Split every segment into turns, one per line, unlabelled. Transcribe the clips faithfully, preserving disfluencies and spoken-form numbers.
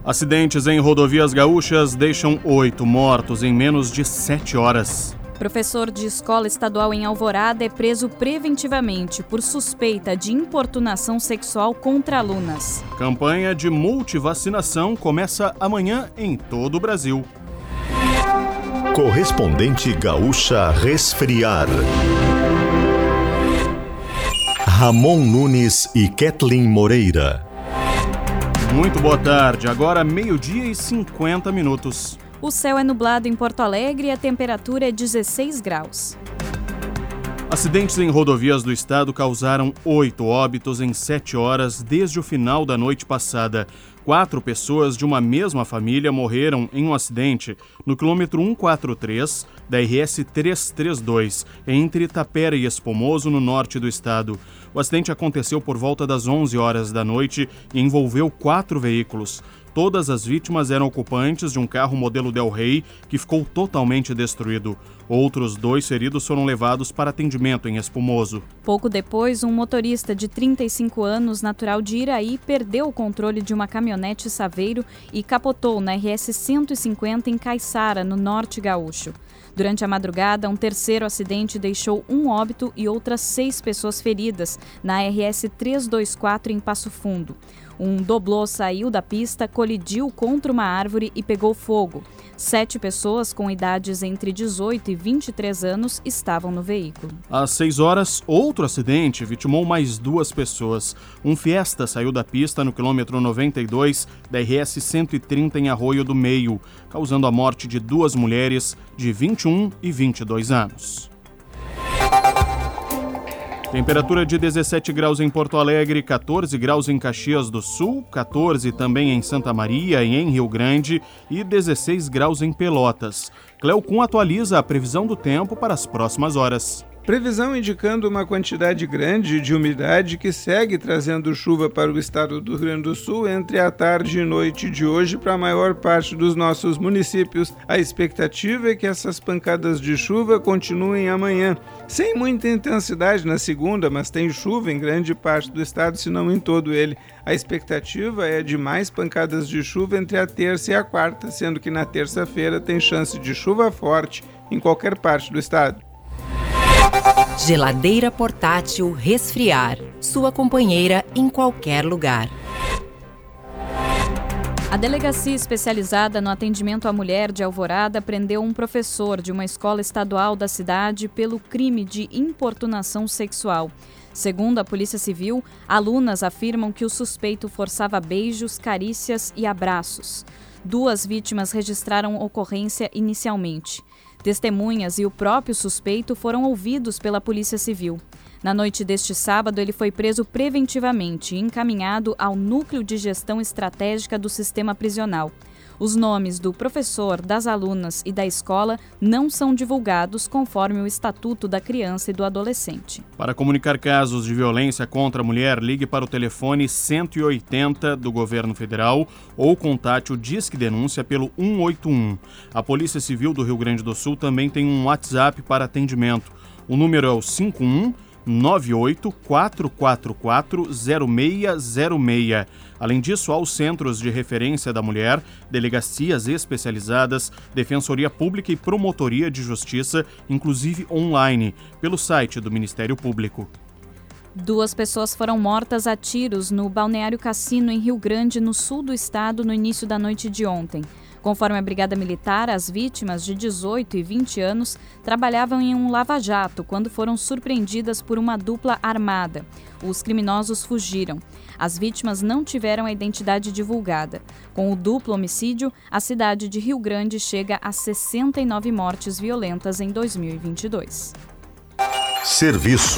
Acidentes em rodovias gaúchas deixam oito mortos em menos de sete horas.
Professor de escola estadual em Alvorada é preso preventivamente por suspeita de importunação sexual contra alunas.
Campanha de multivacinação começa amanhã em todo o Brasil.
Correspondente Gaúcha Resfriar. Ramon Nunes e Kathleen Moreira.
Muito boa tarde, agora meio-dia e cinquenta minutos.
O céu é nublado em Porto Alegre e a temperatura é dezesseis graus.
Acidentes em rodovias do estado causaram oito óbitos em sete horas desde o final da noite passada. Quatro pessoas de uma mesma família morreram em um acidente no quilômetro cento e quarenta e três da R S trezentos e trinta e dois, entre Tapera e Espumoso, no norte do estado. O acidente aconteceu por volta das onze horas da noite e envolveu quatro veículos. Todas as vítimas eram ocupantes de um carro modelo Del Rey que ficou totalmente destruído. Outros dois feridos foram levados para atendimento em Espumoso.
Pouco depois, um motorista de trinta e cinco anos, natural de Iraí, perdeu o controle de uma caminhonete Saveiro e capotou na R S cento e cinquenta em Caiçara, no norte gaúcho. Durante a madrugada, um terceiro acidente deixou um óbito e outras seis pessoas feridas na R S trezentos e vinte e quatro em Passo Fundo. Um doblô saiu da pista, colidiu contra uma árvore e pegou fogo. Sete pessoas com idades entre dezoito e vinte e três anos estavam no veículo.
Às seis horas, outro acidente vitimou mais duas pessoas. Um Fiesta saiu da pista no quilômetro noventa e dois da R S cento e trinta em Arroio do Meio, causando a morte de duas mulheres de vinte e um e vinte e dois anos. Temperatura de dezessete graus em Porto Alegre, catorze graus em Caxias do Sul, catorze também em Santa Maria e em Rio Grande e dezesseis graus em Pelotas. Cleocum atualiza a previsão do tempo para as próximas horas.
Previsão indicando uma quantidade grande de umidade que segue trazendo chuva para o estado do Rio Grande do Sul entre a tarde e noite de hoje para a maior parte dos nossos municípios. A expectativa é que essas pancadas de chuva continuem amanhã, sem muita intensidade na segunda, mas tem chuva em grande parte do estado, se não em todo ele. A expectativa é de mais pancadas de chuva entre a terça e a quarta, sendo que na terça-feira tem chance de chuva forte em qualquer parte do estado.
Geladeira portátil Resfriar, sua companheira em qualquer lugar.
A delegacia especializada no atendimento à mulher de Alvorada prendeu um professor de uma escola estadual da cidade pelo crime de importunação sexual. Segundo a Polícia Civil, alunas afirmam que o suspeito forçava beijos, carícias e abraços. Duas vítimas registraram ocorrência inicialmente. Testemunhas e o próprio suspeito foram ouvidos pela Polícia Civil. Na noite deste sábado, ele foi preso preventivamente e encaminhado ao Núcleo de Gestão Estratégica do Sistema Prisional. Os nomes do professor, das alunas e da escola não são divulgados conforme o Estatuto da Criança e do Adolescente.
Para comunicar casos de violência contra a mulher, ligue para o telefone cento e oitenta do Governo Federal ou contate o Disque Denúncia pelo cento e oitenta e um. A Polícia Civil do Rio Grande do Sul também tem um WhatsApp para atendimento. O número é o cinco um nove oito quatro quatro quatro zero seis zero seis. Além disso, há os Centros de Referência da Mulher, delegacias especializadas, Defensoria Pública e Promotoria de Justiça, inclusive online, pelo site do Ministério Público.
Duas pessoas foram mortas a tiros no Balneário Cassino, em Rio Grande, no sul do estado, no início da noite de ontem. Conforme a Brigada Militar, as vítimas de dezoito e vinte anos trabalhavam em um lava-jato quando foram surpreendidas por uma dupla armada. Os criminosos fugiram. As vítimas não tiveram a identidade divulgada. Com o duplo homicídio, a cidade de Rio Grande chega a sessenta e nove mortes violentas em dois mil e vinte e dois.
Serviço.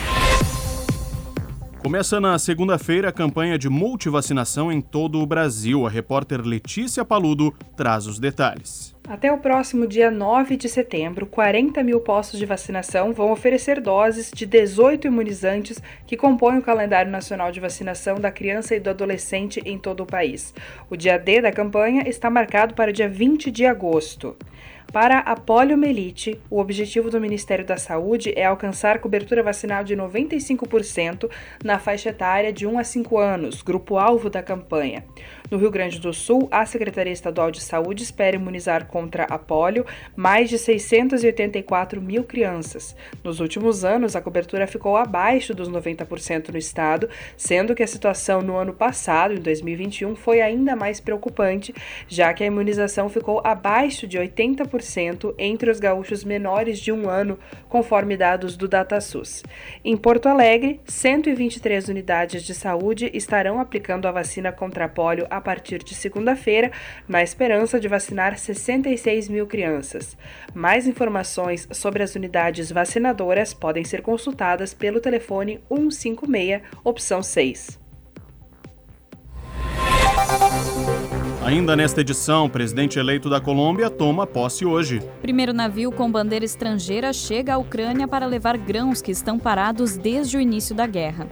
Começa na segunda-feira a campanha de multivacinação em todo o Brasil. A repórter Letícia Paludo traz os detalhes.
Até o próximo dia nove de setembro, quarenta mil postos de vacinação vão oferecer doses de dezoito imunizantes que compõem o calendário nacional de vacinação da criança e do adolescente em todo o país. O dia D da campanha está marcado para o dia vinte de agosto. Para a poliomielite, o objetivo do Ministério da Saúde é alcançar cobertura vacinal de noventa e cinco por cento na faixa etária de um a cinco anos, grupo-alvo da campanha. No Rio Grande do Sul, a Secretaria Estadual de Saúde espera imunizar contra a polio mais de seiscentos e oitenta e quatro mil crianças. Nos últimos anos, a cobertura ficou abaixo dos noventa por cento no estado, sendo que a situação no ano passado, em dois mil e vinte e um, foi ainda mais preocupante, já que a imunização ficou abaixo de oitenta por cento entre os gaúchos menores de um ano, conforme dados do DataSUS. Em Porto Alegre, cento e vinte e três unidades de saúde estarão aplicando a vacina contra a polio a partir de segunda-feira, na esperança de vacinar sessenta e seis mil crianças. Mais informações sobre as unidades vacinadoras podem ser consultadas pelo telefone um cinco seis, opção seis.
Ainda nesta edição, o presidente eleito da Colômbia toma posse hoje.
Primeiro navio com bandeira estrangeira chega à Ucrânia para levar grãos que estão parados desde o início da guerra.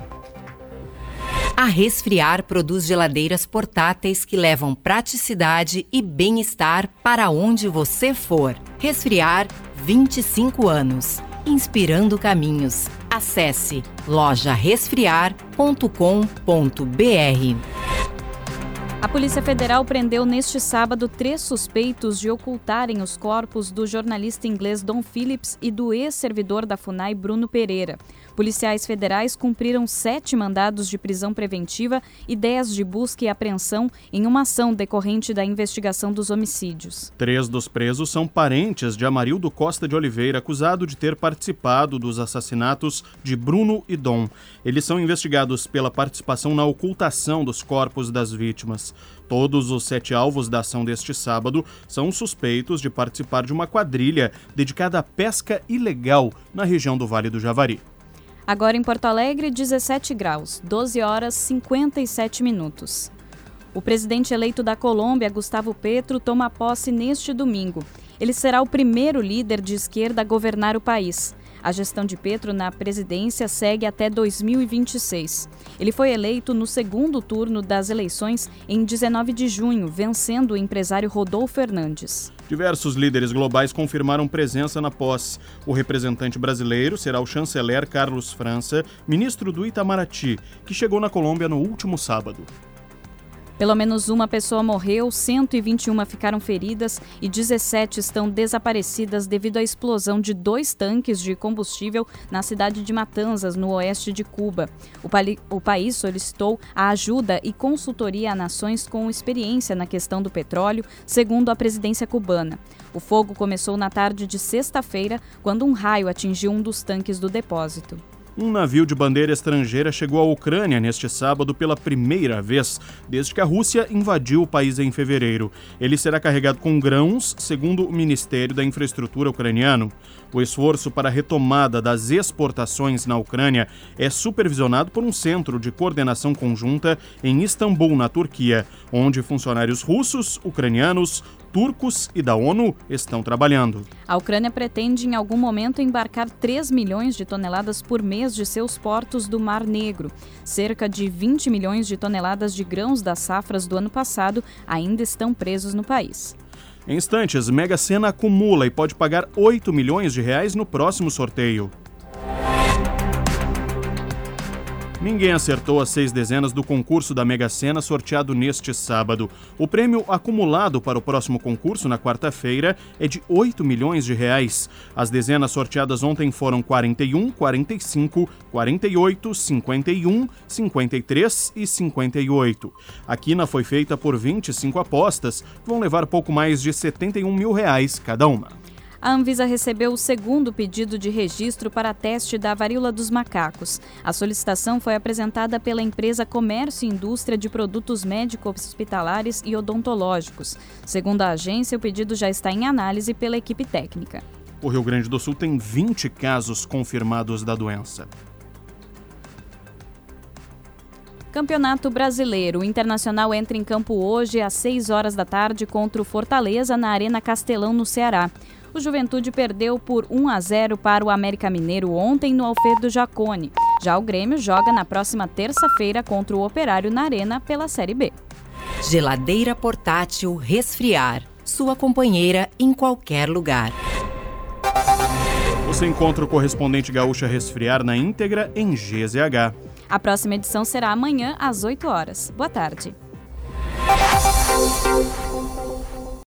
A Resfriar produz geladeiras portáteis que levam praticidade e bem-estar para onde você for. Resfriar, vinte e cinco anos. Inspirando caminhos. Acesse loja resfriar ponto com ponto b r.
A Polícia Federal prendeu neste sábado três suspeitos de ocultarem os corpos do jornalista inglês Dom Phillips e do ex-servidor da FUNAI, Bruno Pereira. Policiais federais cumpriram sete mandados de prisão preventiva e dez de busca e apreensão em uma ação decorrente da investigação dos homicídios.
Três dos presos são parentes de Amarildo Costa de Oliveira, acusado de ter participado dos assassinatos de Bruno e Dom. Eles são investigados pela participação na ocultação dos corpos das vítimas. Todos os sete alvos da ação deste sábado são suspeitos de participar de uma quadrilha dedicada à pesca ilegal na região do Vale do Javari.
Agora em Porto Alegre, dezessete graus, doze horas e cinquenta e sete minutos. O presidente eleito da Colômbia, Gustavo Petro, toma posse neste domingo. Ele será o primeiro líder de esquerda a governar o país. A gestão de Petro na presidência segue até dois mil e vinte e seis. Ele foi eleito no segundo turno das eleições em dezenove de junho, vencendo o empresário Rodolfo Fernandes.
Diversos líderes globais confirmaram presença na posse. O representante brasileiro será o chanceler Carlos França, ministro do Itamaraty, que chegou na Colômbia no último sábado.
Pelo menos uma pessoa morreu, cento e vinte e uma ficaram feridas e dezessete estão desaparecidas devido à explosão de dois tanques de combustível na cidade de Matanzas, no oeste de Cuba. O, pali- o país solicitou a ajuda e consultoria a nações com experiência na questão do petróleo, segundo a presidência cubana. O fogo começou na tarde de sexta-feira, quando um raio atingiu um dos tanques do depósito.
Um navio de bandeira estrangeira chegou à Ucrânia neste sábado pela primeira vez, desde que a Rússia invadiu o país em fevereiro. Ele será carregado com grãos, segundo o Ministério da Infraestrutura ucraniano. O esforço para a retomada das exportações na Ucrânia é supervisionado por um centro de coordenação conjunta em Istambul, na Turquia, onde funcionários russos, ucranianos, turcos e da ONU estão trabalhando.
A Ucrânia pretende em algum momento embarcar três milhões de toneladas por mês de seus portos do Mar Negro. Cerca de vinte milhões de toneladas de grãos das safras do ano passado ainda estão presos no país.
Em instantes, Mega Sena acumula e pode pagar oito milhões de reais no próximo sorteio. Ninguém acertou as seis dezenas do concurso da Mega Sena sorteado neste sábado. O prêmio acumulado para o próximo concurso, na quarta-feira, é de oito milhões de reais. As dezenas sorteadas ontem foram quarenta e um, quarenta e cinco, quarenta e oito, cinquenta e um, cinquenta e três e cinquenta e oito. A quina foi feita por vinte e cinco apostas, que vão levar pouco mais de setenta e um mil reais cada uma.
A Anvisa recebeu o segundo pedido de registro para teste da varíola dos macacos. A solicitação foi apresentada pela empresa Comércio e Indústria de Produtos Médico-Hospitalares e Odontológicos. Segundo a agência, o pedido já está em análise pela equipe técnica.
O Rio Grande do Sul tem vinte casos confirmados da doença.
Campeonato Brasileiro. O Internacional entra em campo hoje às seis horas da tarde contra o Fortaleza na Arena Castelão, no Ceará. O Juventude perdeu por um a zero para o América Mineiro ontem no Alfredo Jaconi. Já o Grêmio joga na próxima terça-feira contra o Operário na Arena pela Série B.
Geladeira portátil Resfriar. Sua companheira em qualquer lugar.
Você encontra o correspondente Gaúcha Resfriar na íntegra em G Z H.
A próxima edição será amanhã às oito horas. Boa tarde.